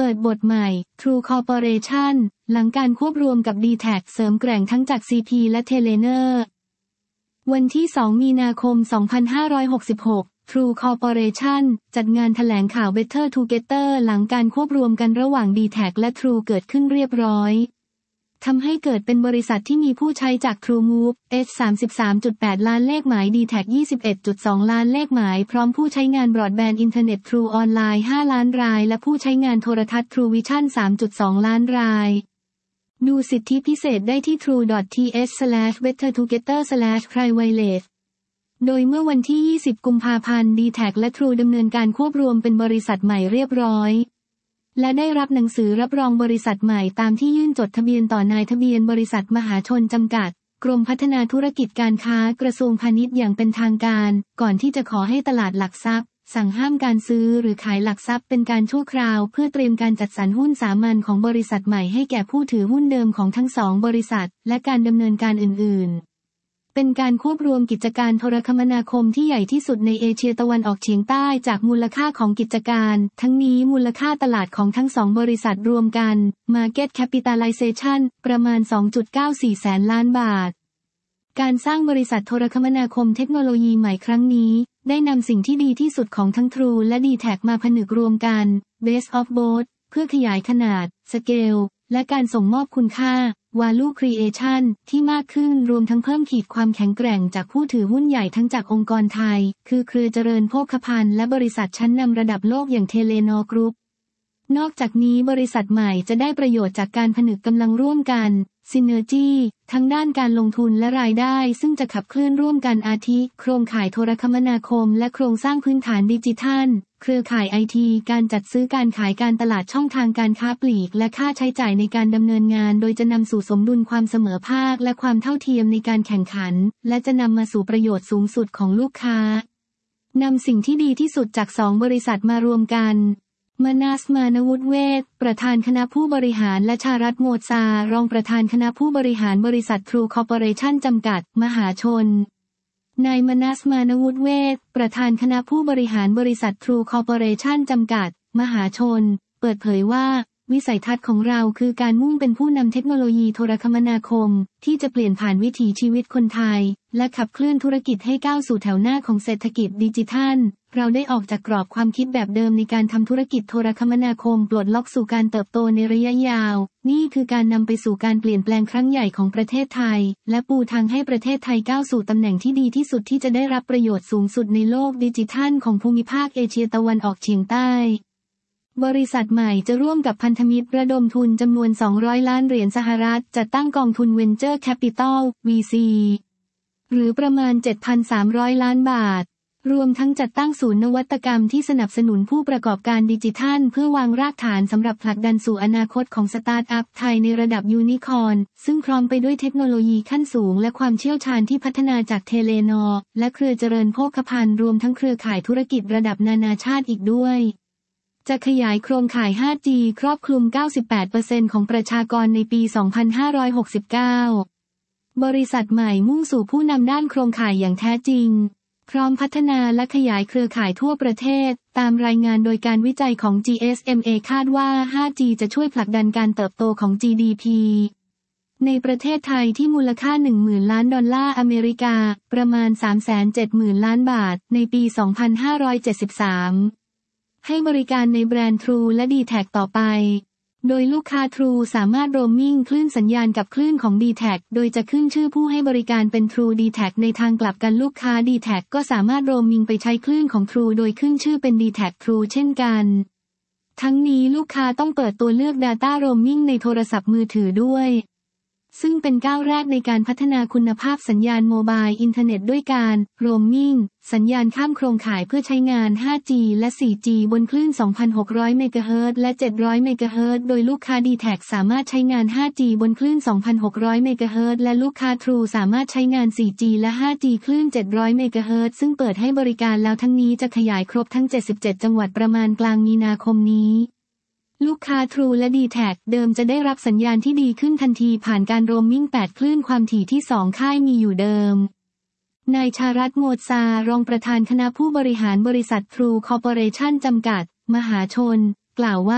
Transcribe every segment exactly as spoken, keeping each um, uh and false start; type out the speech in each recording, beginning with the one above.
ปิดบทใหม่ True Corporation หลังการควบรวมกับ ดี แท็ก เสริมแกร่งทั้งจาก ซี พี และ Telenor วันที่ สองมีนาคม สองพันห้าร้อยหกสิบหก True Corporation จัดงานแถลงข่าว Better Together หลังการควบรวมกันระหว่าง ดี แท็ก และ True เกิดขึ้นเรียบร้อยทำให้เกิดเป็นบริษัทที่มีผู้ใช้จาก TrueMove เอส สามสิบสามจุดแปด ล้านเลขหมาย ดี แท็ก ยี่สิบเอ็ดจุดสอง ล้านเลขหมายพร้อมผู้ใช้งานบรอดแบนด์อินเทอร์เน็ต True ออนไลน์ ห้า ล้านรายและผู้ใช้งานโทรทัศน์ True Vision สามจุดสอง ล้านรายดูสิทธิพิเศษได้ที่ ทรู ดอท ที เอช สแลช เบตเตอร์ ทูเกเตอร์ สแลช ไพรเวเลส โดยเมื่อวันที่ ยี่สิบ กุมภาพันธ์ ดี แท็ก และ True ดำเนินการควบรวมเป็นบริษัทใหม่เรียบร้อยและได้รับหนังสือรับรองบริษัทใหม่ตามที่ยื่นจดทะเบียนต่อนายทะเบียนบริษัทมหาชนจำกัดกรมพัฒนาธุรกิจการค้ากระทรวงพาณิชย์อย่างเป็นทางการก่อนที่จะขอให้ตลาดหลักทรัพย์สั่งห้ามการซื้อหรือขายหลักทรัพย์เป็นการชั่วคราวเพื่อเตรียมการจัดสรรหุ้นสามัญของบริษัทใหม่ให้แก่ผู้ถือหุ้นเดิมของทั้งสองบริษัทและการดำเนินการอื่นๆเป็นการควบรวมกิจการโทรคมนาคมที่ใหญ่ที่สุดในเอเชียตะวันออกเฉียงใต้จากมูลค่าของกิจการทั้งนี้มูลค่าตลาดของทั้งสองบริษัทรวมกัน Market Capitalization ประมาณ สองจุดเก้าสี่ แสนล้านบาทการสร้างบริษัทโทรคมนาคมเทคโนโลยีใหม่ครั้งนี้ได้นำสิ่งที่ดีที่สุดของทั้ง True และ ดี แท็ก มาผนึกรวมกัน Best of Both เพื่อขยายขนาด Scale และการส่งมอบคุณค่า Value Creation ที่มากขึ้นรวมทั้งเพิ่มขีดความแข็งแกร่งจากผู้ถือหุ้นใหญ่ทั้งจากองค์กรไทยคือเครือเจริญโภคภัณฑ์และบริษัทชั้นนำระดับโลกอย่าง Telenor Group นอกจากนี้บริษัทใหม่จะได้ประโยชน์จากการผนึกกำลังร่วมกันSynergy ทั้งด้านการลงทุนและรายได้ซึ่งจะขับเคลื่อนร่วมกันอาทิโครงข่ายโทรคมนาคมและโครงสร้างพื้นฐานดิจิทัลเครือข่ายไอทีการจัดซื้อการขายการตลาดช่องทางการค้าปลีกและค่าใช้จ่ายในการดำเนินงานโดยจะนำสู่สมดุลความเสมอภาคและความเท่าเทียมในการแข่งขันและจะนำมาสู่ประโยชน์สูงสุดของลูกค้านำสิ่งที่ดีที่สุดจากสองบริษัทมารวมกันมนัส มานวุฒิเวชประธานคณะผู้บริหารและชารัตน์โมซารองประธานคณะผู้บริหารบริษัท True Corporation จำกัดมหาชนนายมนัส มานวุฒิเวชประธานคณะผู้บริหารบริษัท True Corporation จำกัดมหาชนเปิดเผยว่าวิสัยทัศน์ของเราคือการมุ่งเป็นผู้นำเทคโนโลยีโทรคมนาคมที่จะเปลี่ยนผ่านวิถีชีวิตคนไทยและขับเคลื่อนธุรกิจให้ก้าวสู่แถวหน้าของเศรษฐกิจดิจิทัลเราได้ออกจากกรอบความคิดแบบเดิมในการทำธุรกิจโทรคมนาคมปลดล็อกสู่การเติบโตในระยะยาวนี่คือการนำไปสู่การเปลี่ยนแปลงครั้งใหญ่ของประเทศไทยและปูทางให้ประเทศไทยก้าวสู่ตำแหน่งที่ดีที่สุดที่จะได้รับประโยชน์สูงสุดในโลกดิจิทัลของภูมิภาคเอเชียตะวันออกเฉียงใต้บริษัทใหม่จะร่วมกับพันธมิตรระดมทุนจำนวนสองร้อยล้านเหรียญสหรัฐจัดตั้งกองทุน Venture Capital วี ซี หรือประมาณ เจ็ดพันสามร้อย ล้านบาทรวมทั้งจัดตั้งศูนย์นวัตกรรมที่สนับสนุนผู้ประกอบการดิจิทัลเพื่อวางรากฐานสำหรับผลักดันสู่อนาคตของสตาร์ทอัพไทยในระดับยูนิคอร์นซึ่งพร้อมไปด้วยเทคโนโลยีขั้นสูงและความเชี่ยวชาญที่พัฒนาจากเทเลนอร์และเครือเจริญโภคภัณฑ์รวมทั้งเครือข่ายธุรกิจระดับนานาชาติอีกด้วยจะขยายโครงข่าย ห้าจี ครอบคลุม เก้าสิบแปดเปอร์เซ็นต์ ของประชากรในปี สองพันห้าร้อยหกสิบเก้า บริษัทใหม่มุ่งสู่ผู้นำด้านโครงข่ายอย่างแท้จริงพร้อมพัฒนาและขยายเครือข่ายทั่วประเทศตามรายงานโดยการวิจัยของ จี เอส เอ็ม เอ คาดว่า ห้าจี จะช่วยผลักดันการเติบโตของ จี ดี พี ในประเทศไทยที่มูลค่า หนึ่งหมื่น ล้านดอลลาร์อเมริกาประมาณ สามแสนเจ็ดหมื่น ล้านบาทในปี สองพันห้าร้อยเจ็ดสิบสามให้บริการในแบรนด์ True และ ดี แท็ก ต่อไปโดยลูกค้า True สามารถโรมมิ่งคลื่นสัญญาณกับคลื่นของ ดี แท็ก โดยจะขึ้นชื่อผู้ให้บริการเป็น True ดี แท็ก ในทางกลับกันลูกค้า ดี แท็ก ก็สามารถโรมมิ่งไปใช้คลื่นของ True โดยขึ้นชื่อเป็น ดี แท็ก True เช่นกันทั้งนี้ลูกค้าต้องเปิดตัวเลือก Data Roaming ในโทรศัพท์มือถือด้วยซึ่งเป็นก้าวแรกในการพัฒนาคุณภาพสัญญาณโมบายอินเทอร์เน็ตด้วยการโรมมิ่งสัญญาณข้ามโครงข่ายเพื่อใช้งาน ห้าจี และ สี่จี บนคลื่น สองพันหกร้อย เมกะเฮิรตซ์และ เจ็ดร้อย เมกะเฮิรตซ์โดยลูกค้า ดี แท็ก สามารถใช้งาน ห้าจี บนคลื่น สองพันหกร้อย เมกะเฮิรตซ์และลูกค้า True สามารถใช้งาน สี่จี และ ห้าจี คลื่น เจ็ดร้อย เมกะเฮิรตซ์ซึ่งเปิดให้บริการแล้วทั้งนี้จะขยายครบทั้ง เจ็ดสิบเจ็ด จังหวัดประมาณกลางมีนาคมนี้ลูกค้า True และ ดี แท็ก เดิมจะได้รับสัญญาณที่ดีขึ้นทันทีผ่านการโรมมิ่ง แปด คลื่นความถี่ที่ สอง ค่ายมีอยู่เดิมนายชารัตน์ โมซารองประธานคณะผู้บริหารบริษัท True Corporation จำกัดมหาชนกล่าวว่า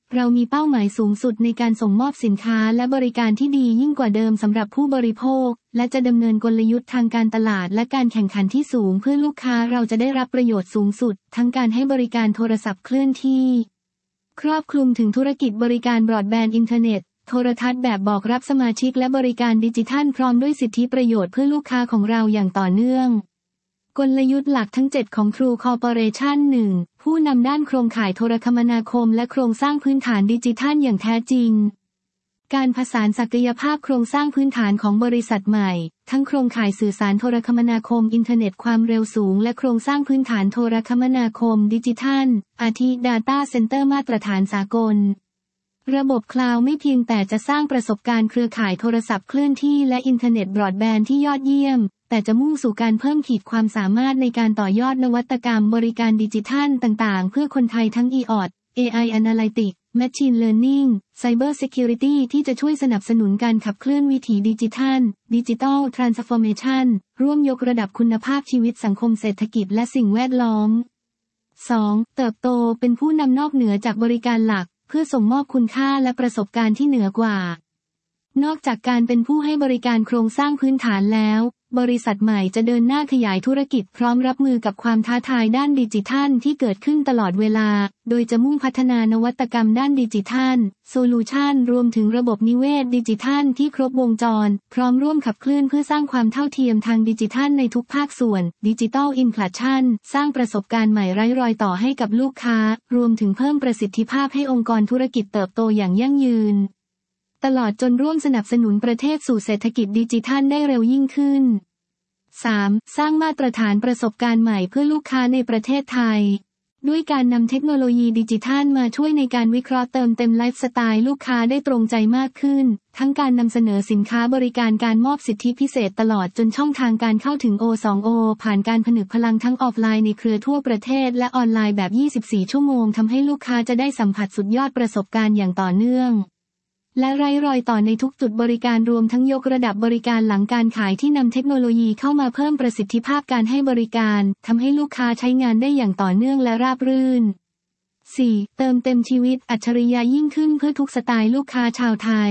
เรามีเป้าหมายสูงสุดในการส่งมอบสินค้าและบริการที่ดียิ่งกว่าเดิมสำหรับผู้บริโภคและจะดำเนินกลยุทธ์ทางการตลาดและการแข่งขันที่สูงเพื่อลูกค้าเราจะได้รับประโยชน์สูงสุดทั้งการให้บริการโทรศัพท์เคลื่อนที่ครอบคลุมถึงธุรกิจบริการบรอดแบนด์อินเทอร์เน็ตโทรทัศน์แบบบอกรับสมาชิกและบริการดิจิทัลพร้อมด้วยสิทธิประโยชน์เพื่อลูกค้าของเราอย่างต่อเนื่องกลยุทธ์หลักทั้งเจ็ดของ True Corporation หนึ่ง ผู้นำด้านโครงข่ายโทรคมนาคมและโครงสร้างพื้นฐานดิจิทัลอย่างแท้จริงการผสานศักยภาพโครงสร้างพื้นฐานของบริษัทใหม่ทั้งโครงข่ายสื่อสารโทรคมนาคมอินเทอร์เน็ตความเร็วสูงและโครงสร้างพื้นฐานโทรคมนาคมดิจิทัลอาทิ Data Center มาตรฐานสากลระบบคลาวด์ไม่เพียงแต่จะสร้างประสบการณ์เครือข่ายโทรศัพท์เคลื่อนที่และอินเทอร์เน็ตบรอดแบนด์ที่ยอดเยี่ยมแต่จะมุ่งสู่การเพิ่มขีดความสามารถในการต่อยอดนวัตกรรมบริการดิจิทัลต่างๆเพื่อคนไทยทั้ง อี โอ ที เอ ไอ Analytics Machine Learning Cyber Security ที่จะช่วยสนับสนุนการขับเคลื่อนวิถีดิจิทัล Digital Transformation ร่วมยกระดับคุณภาพชีวิตสังคมเศรษฐกิจและสิ่งแวดล้อม สอง เติบโตเป็นผู้นำนอกเหนือจากบริการหลักเพื่อส่งมอบคุณค่าและประสบการณ์ที่เหนือกว่านอกจากการเป็นผู้ให้บริการโครงสร้างพื้นฐานแล้วบริษัทใหม่จะเดินหน้าขยายธุรกิจพร้อมรับมือกับความท้าทายด้านดิจิทัลที่เกิดขึ้นตลอดเวลาโดยจะมุ่งพัฒนานวัตกรรมด้านดิจิทัลโซลูชันรวมถึงระบบนิเวศดิจิทัลที่ครบวงจรพร้อมร่วมขับเคลื่อนเพื่อสร้างความเท่าเทียมทางดิจิทัลในทุกภาคส่วนดิจิทัลอินคลูชันสร้างประสบการณ์ใหม่ไร้รอยต่อให้กับลูกค้ารวมถึงเพิ่มประสิทธิภาพให้องค์กรธุรกิจเติบโตอย่างยั่งยืนตลอดจนร่วมสนับสนุนประเทศสู่เศรษฐกิจดิจิทัลได้เร็วยิ่งขึ้น สาม สร้างมาตรฐานประสบการณ์ใหม่เพื่อลูกค้าในประเทศไทยด้วยการนำเทคโนโลยีดิจิทัลมาช่วยในการวิเคราะห์เติมเต็มไลฟ์สไตล์ลูกค้าได้ตรงใจมากขึ้นทั้งการนำเสนอสินค้าบริการการมอบสิทธิพิเศษตลอดจนช่องทางการเข้าถึง โอ ทู โอ ผ่านการผนึกพลังทั้งออฟไลน์ในเครือทั่วประเทศและออนไลน์แบบ ยี่สิบสี่ ชั่วโมงทำให้ลูกค้าจะได้สัมผัสสุดยอดประสบการณ์อย่างต่อเนื่องและไร้รอยต่อในทุกจุดบริการรวมทั้งยกระดับบริการหลังการขายที่นำเทคโนโลยีเข้ามาเพิ่มประสิทธิภาพการให้บริการทำให้ลูกค้าใช้งานได้อย่างต่อเนื่องและราบรื่น สี่ เติมเต็มชีวิตอัจฉริยะยิ่งขึ้นเพื่อทุกสไตล์ลูกค้าชาวไทย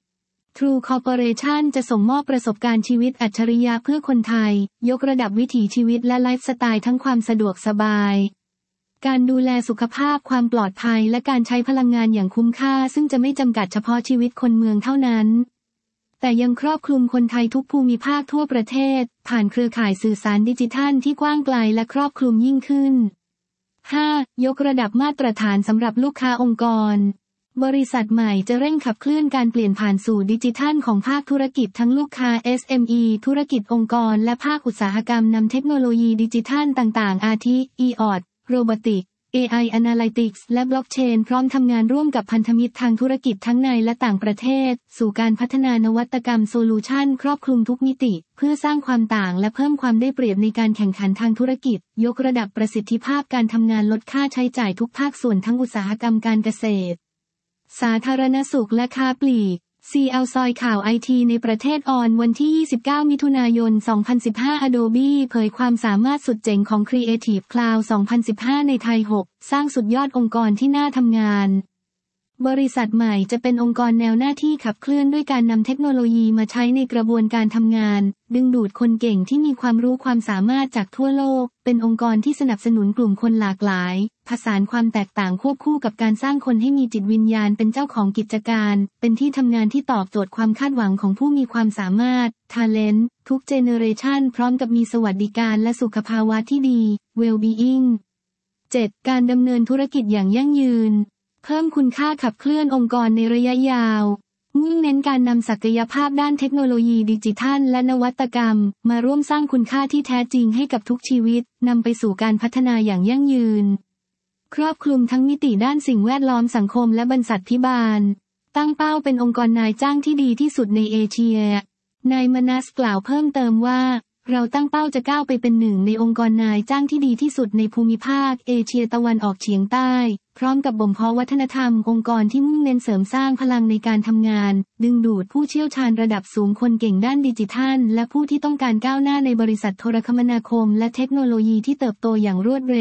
True Corporation จะส่งมอบประสบการณ์ชีวิตอัจฉริยะเพื่อคนไทยยกระดับวิถีชีวิตและไลฟ์สไตล์ทั้งความสะดวกสบายการดูแลสุขภาพความปลอดภัยและการใช้พลังงานอย่างคุ้มค่าซึ่งจะไม่จำกัดเฉพาะชีวิตคนเมืองเท่านั้นแต่ยังครอบคลุมคนไทยทุกภูมิภาคทั่วประเทศผ่านเครือข่ายสื่อสารดิจิทัลที่กว้างไกลและครอบคลุมยิ่งขึ้น ห้า ยกระดับมาตรฐานสำหรับลูกค้าองค์กรบริษัทใหม่จะเร่งขับเคลื่อนการเปลี่ยนผ่านสู่ดิจิทัลของภาคธุรกิจทั้งลูกค้า เอส เอ็ม อี ธุรกิจองค์กรและภาคอุตสาหกรรมนำเทคโนโลยีดิจิทัลต่างๆอาทิ อี โอ ที โรบอติก เอ ไอ Analytics และ Blockchain พร้อมทำงานร่วมกับพันธมิตรทางธุรกิจทั้งในและต่างประเทศสู่การพัฒนานวัตกรรมโซลูชันครอบคลุมทุกมิติเพื่อสร้างความต่างและเพิ่มความได้เปรียบในการแข่งขันทางธุรกิจยกระดับประสิทธิภาพการทำงานลดค่าใช้จ่ายทุกภาคส่วนทั้งอุตสาหกรรมการเกษตรสาธารณสุขและค้าปลีก ซี แอล ซอยข่าวไอทีในประเทศออนวันที่ยี่สิบเก้ามิถุนายนสองพันสิบห้า Adobe เผยความสามารถสุดเจ๋งของ Creative Cloud สองพันสิบห้าในไทย หก สร้างสุดยอดองค์กรที่น่าทำงานบริษัทใหม่จะเป็นองค์กรแนวหน้าที่ขับเคลื่อนด้วยการนำเทคโนโลยีมาใช้ในกระบวนการทำงานดึงดูดคนเก่งที่มีความรู้ความสามารถจากทั่วโลกเป็นองค์กรที่สนับสนุนกลุ่มคนหลากหลายผสานความแตกต่างควบคู่กับการสร้างคนให้มีจิตวิญญาณเป็นเจ้าของกิจการเป็นที่ทำงานที่ตอบโจทย์ความคาดหวังของผู้มีความสามารถ Talent ทุกเจเนอเรชันพร้อมกับมีสวัสดิการและสุขภาวะที่ดี Well-being เจ็ด การดำเนินธุรกิจอย่างยั่งยืนเพิ่มคุณค่าขับเคลื่อนองค์กรในระยะยาวมุ่งเน้นการนำศักยภาพด้านเทคโนโลยีดิจิทัลและนวัตกรรมมาร่วมสร้างคุณค่าที่แท้จริงให้กับทุกชีวิตนำไปสู่การพัฒนาอย่างยั่งยืนครอบคลุมทั้งมิติด้านสิ่งแวดล้อมสังคมและบรรษัทพิบาลตั้งเป้าเป็นองค์กรนายจ้างที่ดีที่สุดในเอเชียนายมนัสกล่าวเพิ่มเติมว่าเราตั้งเป้าจะก้าวไปเป็นหนึ่งในองค์กรนายจ้างที่ดีที่สุดในภูมิภาคเอเชียตะวันออกเฉียงใต้พร้อมกับบ่มเพาะวัฒนธรรมองค์กรที่มุ่งเน้นเสริมสร้างพลังในการทำงานดึงดูดผู้เชี่ยวชาญระดับสูงคนเก่งด้านดิจิทัลและผู้ที่ต้องการก้าวหน้าในบริษัทโทรคมนาคมและเทคโนโลยีที่เติบโตอย่างรวดเร็ว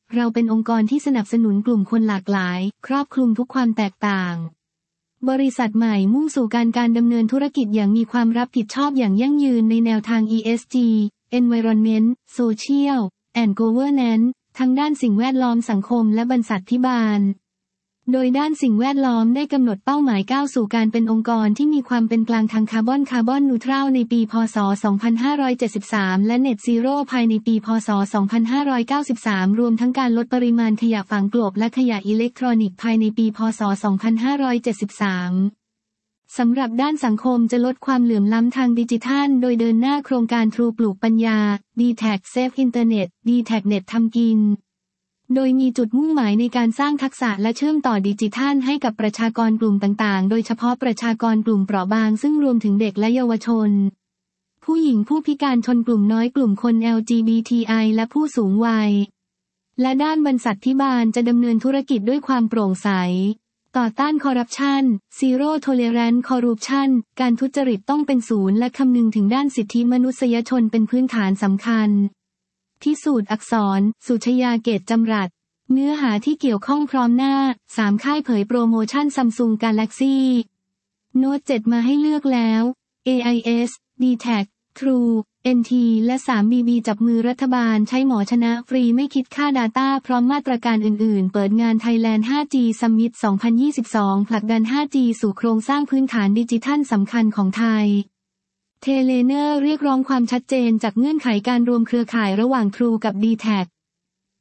เราเป็นองค์กรที่สนับสนุนกลุ่มคนหลากหลายครอบคลุมทุกความแตกต่างบริษัทใหม่มุ่งสู่การการดำเนินธุรกิจอย่างมีความรับผิดชอบอย่างยั่งยืนในแนวทาง อี เอส จี Environment Social and Governance ทั้งด้านสิ่งแวดล้อมสังคมและบรรษัทภิบาลโดยด้านสิ่งแวดล้อมได้กำหนดเป้าหมายก้าวสู่การเป็นองค์กรที่มีความเป็นกลางทางคาร์บอนคาร์บอนนิวทรัลในปีพ.ศ. สองพันห้าร้อยเจ็ดสิบสามและ Net Zero ภายในปีพ.ศ. สองพันห้าร้อยเก้าสิบสามรวมทั้งการลดปริมาณขยะฝังกลบและขยะอิเล็กทรอนิกส์ภายในปีพ.ศ. สองพันห้าร้อยเจ็ดสิบสามสำหรับด้านสังคมจะลดความเหลื่อมล้ำทางดิจิทัลโดยเดินหน้าโครงการ True ปลูกปัญญา ดี แท็ก Safe Internet ดี แท็ก Net ทำกินโดยมีจุดมุ่งหมายในการสร้างทักษะและเชื่อมต่อดิจิทัลให้กับประชากรกลุ่มต่างๆโดยเฉพาะประชากรกลุ่มเปราะบางซึ่งรวมถึงเด็กและเยาวชนผู้หญิงผู้พิการชนกลุ่มน้อยกลุ่มคน แอล จี บี ที ไอ และผู้สูงวัยและด้านบรรษัทภิบาลจะดำเนินธุรกิจด้วยความโปร่งใสต่อต้านคอร์รัปชัน Zero Tolerance Corruption การทุจริตต้องเป็นศูนย์และคำนึงถึงด้านสิทธิมนุษยชนเป็นพื้นฐานสำคัญพิสูจน์อักษร สุชยาเกตจำรัดเนื้อหาที่เกี่ยวข้องพร้อมหน้าสามค่ายเผยโปรโมชั่น Samsung Galaxy Note เจ็ดมาให้เลือกแล้ว เอ ไอ เอส ดี แท็ก True เอ็น ที และ ทรี บี บี จับมือรัฐบาลใช้หมอชนะฟรีไม่คิดค่า Data พร้อมมาตรการอื่นๆเปิดงาน Thailand ไฟว์จี Summit สองพันยี่สิบสองผลักดัน ไฟว์จี สู่โครงสร้างพื้นฐานดิจิทัลสำคัญของไทยเทเลเนอร์เรียกร้องความชัดเจนจากเงื่อนไขการรวมเครือข่ายระหว่าง True กับ ดี แท็ก